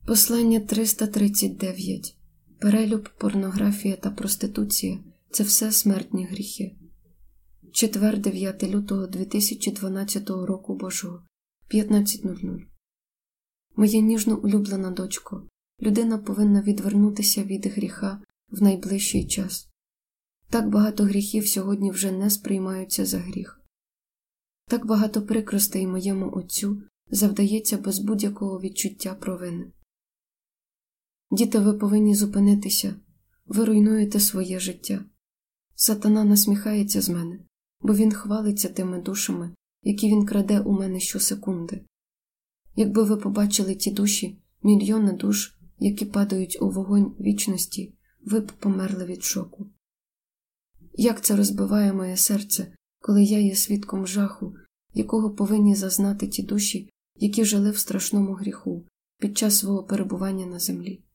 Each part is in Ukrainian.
Послання 339. Перелюб, порнографія та проституція – це все смертні гріхи. Четвер, 9 лютого 2012 року Божого, 15:00. Моя ніжно улюблена дочко, людина повинна відвернутися від гріха в найближчий час. Так багато гріхів сьогодні вже не сприймаються за гріх. Так багато прикростей моєму отцю завдається без будь-якого відчуття провини. Діти, ви повинні зупинитися, ви руйнуєте своє життя. Сатана насміхається з мене, бо він хвалиться тими душами, які він краде у мене щосекунди. Якби ви побачили ті душі, мільйони душ, які падають у вогонь вічності, ви б померли від шоку. Як це розбиває моє серце, коли я є свідком жаху, якого повинні зазнати ті душі, які жили в страшному гріху під час свого перебування на землі.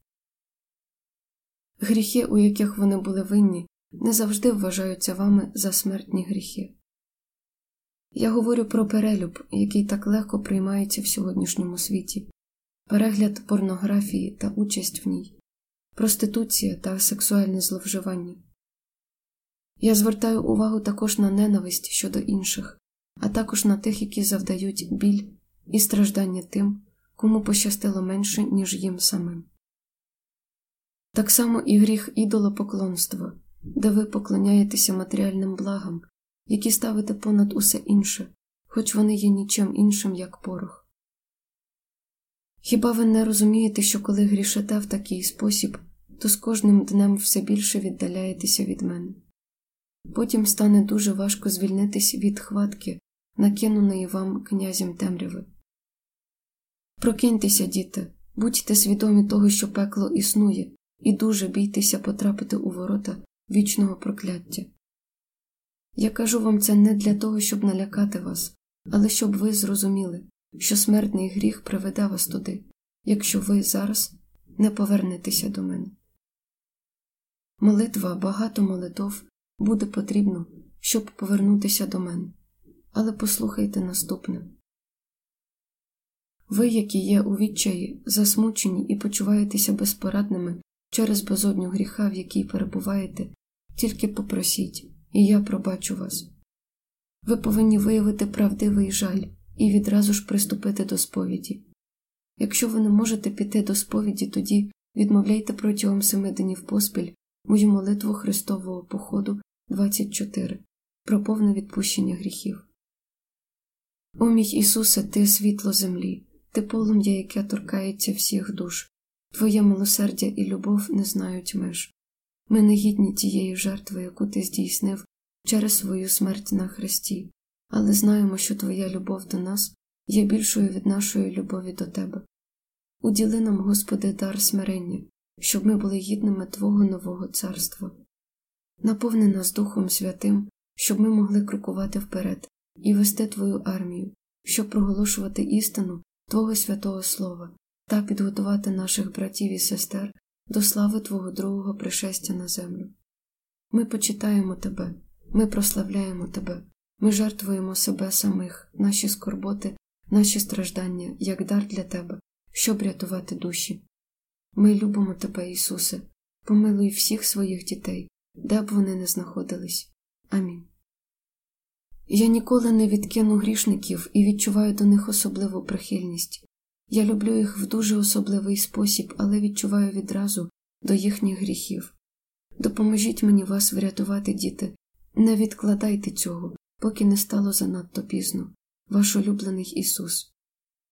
Гріхи, у яких вони були винні, не завжди вважаються вами за смертні гріхи. Я говорю про перелюб, який так легко приймається в сьогоднішньому світі, перегляд порнографії та участь в ній, проституція та сексуальне зловживання. Я звертаю увагу також на ненависть щодо інших, а також на тих, які завдають біль і страждання тим, кому пощастило менше, ніж їм самим. Так само і гріх ідолопоклонства, де ви поклоняєтеся матеріальним благам, які ставите понад усе інше, хоч вони є нічим іншим, як порох. Хіба ви не розумієте, що коли грішите в такий спосіб, то з кожним днем все більше віддаляєтеся від мене? Потім стане дуже важко звільнитись від хватки, накиненої вам князем темряви. Прокиньтеся, діти, будьте свідомі того, що пекло існує, і дуже бійтеся потрапити у ворота вічного прокляття. Я кажу вам це не для того, щоб налякати вас, але щоб ви зрозуміли, що смертний гріх приведе вас туди, якщо ви зараз не повернетеся до мене. Молитва, багато молитов буде потрібно, щоб повернутися до мене. Але послухайте наступне. Ви, які є у відчаї, засмучені і почуваєтеся безпорадними через безодню гріха, в якій перебуваєте, тільки попросіть, і я пробачу вас. Ви повинні виявити правдивий жаль і відразу ж приступити до сповіді. Якщо ви не можете піти до сповіді, тоді відмовляйте протягом 7 днів поспіль мою молитву Христового походу 24 про повне відпущення гріхів. О мій Ісусе, Ти світло землі, Ти полум'я, яке торкається всіх душ. Твоє милосердя і любов не знають меж. Ми не гідні тієї жертви, яку Ти здійснив через свою смерть на хресті, але знаємо, що Твоя любов до нас є більшою від нашої любові до Тебе. Уділи нам, Господи, дар смирення, щоб ми були гідними Твого нового царства. Наповни нас Духом Святим, щоб ми могли крокувати вперед і вести Твою армію, щоб проголошувати істину Твого святого Слова та підготувати наших братів і сестер до слави Твого другого пришестя на землю. Ми почитаємо Тебе, ми прославляємо Тебе, ми жертвуємо себе самих, наші скорботи, наші страждання, як дар для Тебе, щоб рятувати душі. Ми любимо Тебе, Ісусе, помилуй всіх своїх дітей, де б вони не знаходились. Амінь. Я ніколи не відкину грішників і відчуваю до них особливу прихильність. Я люблю їх в дуже особливий спосіб, але відчуваю відразу до їхніх гріхів. Допоможіть мені вас врятувати, діти. Не відкладайте цього, поки не стало занадто пізно. Ваш улюблений Ісус.